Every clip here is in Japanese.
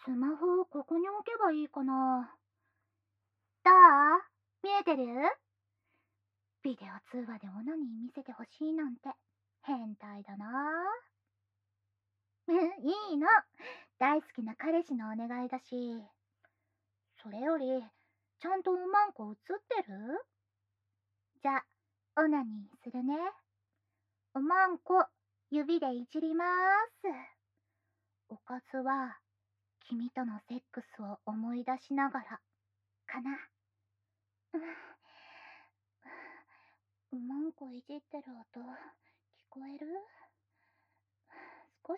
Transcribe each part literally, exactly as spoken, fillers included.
スマホをここに置けばいいかな。どう？見えてる？ビデオ通話でオナニー見せてほしいなんて変態だな。いいの。大好きな彼氏のお願いだし。それより、ちゃんとうまんこ映ってる？じゃ、オナニーするね。おまんこ、指でいじりまーす。おかずは、君とのセックスを思い出しながら、かな。うまんこいじってる音、聞こえる？少し？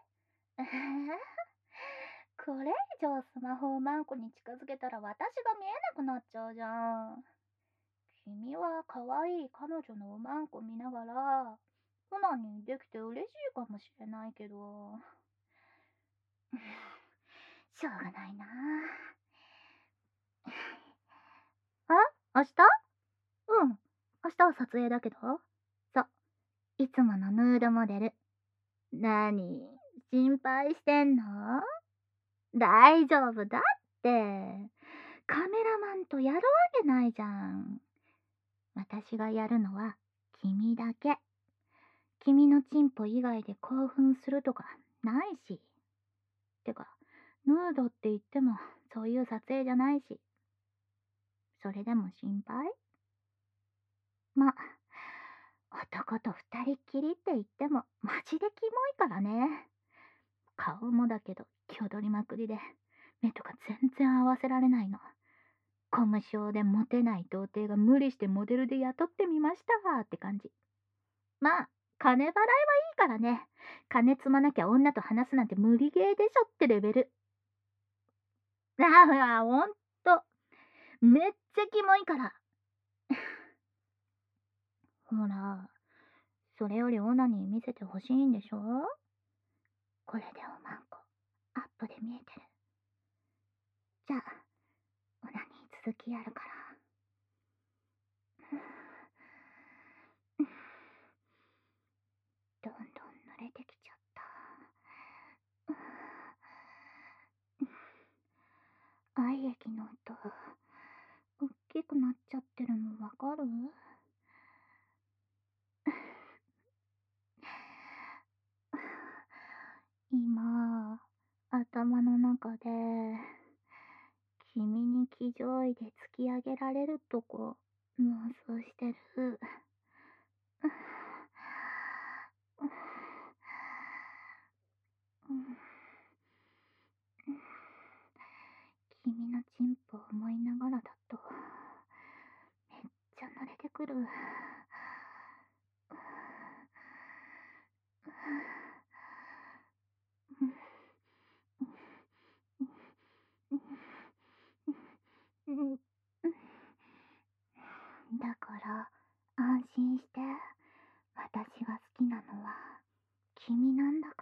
これ以上スマホをマンコに近づけたら私が見えなくなっちゃうじゃん。君は可愛い彼女のおまんこ見ながら、オナニーできて嬉しいかもしれないけど、しょうがないな。あ、明日？うん、明日は撮影だけど。そう、いつものヌードモデル。なに、心配してんの？大丈夫だって。カメラマンとやるわけないじゃん。私がやるのは君だけ。君のチンポ以外で興奮するとかないし。てか、ヌードって言ってもそういう撮影じゃないし。それでも心配？ま、男と二人っきりって言ってもマジでキモいからね。顔もだけど気取りまくりで目とか全然合わせられないの。コム症でモテない童貞が無理してモデルで雇ってみましたわって感じ。まあ、金払いはいいからね。金積まなきゃ女と話すなんて無理ゲーでしょってレベル。ああ、ほんと。めっちゃキモいから。ほら、それよりオナニー見せてほしいんでしょ？これでおまんこ、アップで見えてる。じゃあ、オナニー続きやるから。どんどん慣れてきちゃった。愛液の音、おっきくなっちゃってるのわかる？今、頭の中で、君に騎乗位で突き上げられるとこ妄想してる。君のチンポを思いながらだと、めっちゃ慣れてくる。だから安心して。私が好きなのは君なんだから。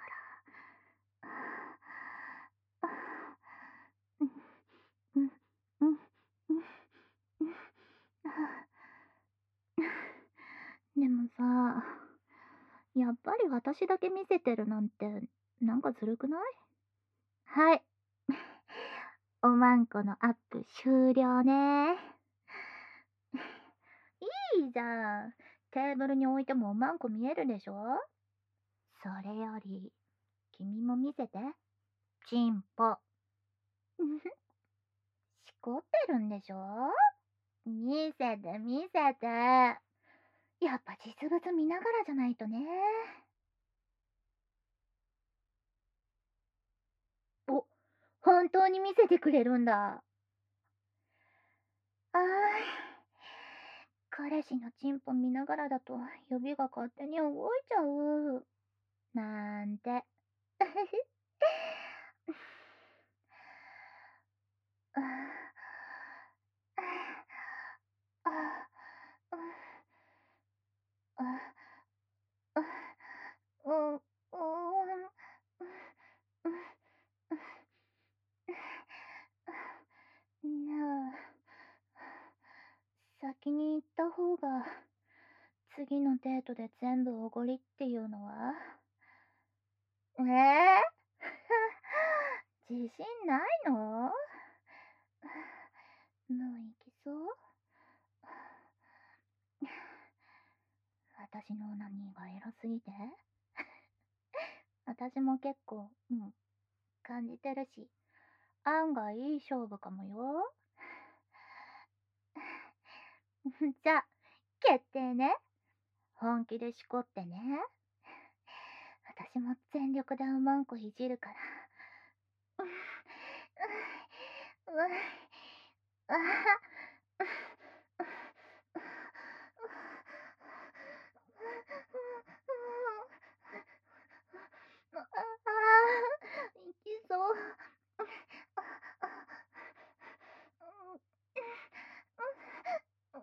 でもさ、やっぱり私だけ見せてるなんてなんかずるくない？はい。おまんこのアップ終了ね。いいじゃん。テーブルに置いてもおまんこ見えるでしょ？それより、君も見せて。チンポ。しこってるんでしょ？見せて見せて。やっぱ実物見ながらじゃないとね。お、本当に見せてくれるんだ。あー、彼氏のチンポ見ながらだと指が勝手に動いちゃう。なんて。先に言った方が次のデートで全部おごりっていうのは？ええー、自信私のオナニーが偉すぎて。私も結構、うん、感じてるし、案外いい勝負かもよ。じゃあ、決定ね。本気でしこってね。私も全力でうまんこいじるから。う、う、う、う、あああ、いきそう。うん、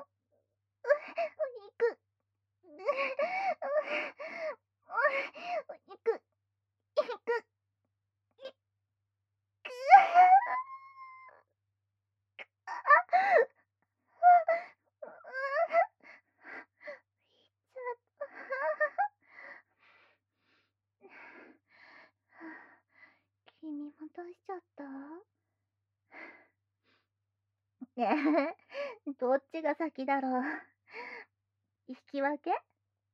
いく。いく、いく、いく。ちょっと。君もどうしちゃった？ねえ、どっちが先だろう。引き分け？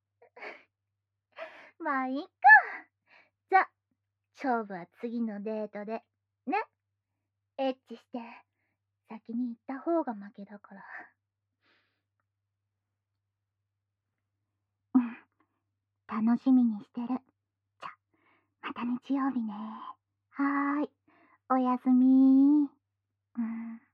まあいいか。じゃ、勝負は次のデートで。ね。エッチして、先に行った方が負けだから。うん、楽しみにしてる。じゃ、また日曜日ね。はーい。おやすみー。うん。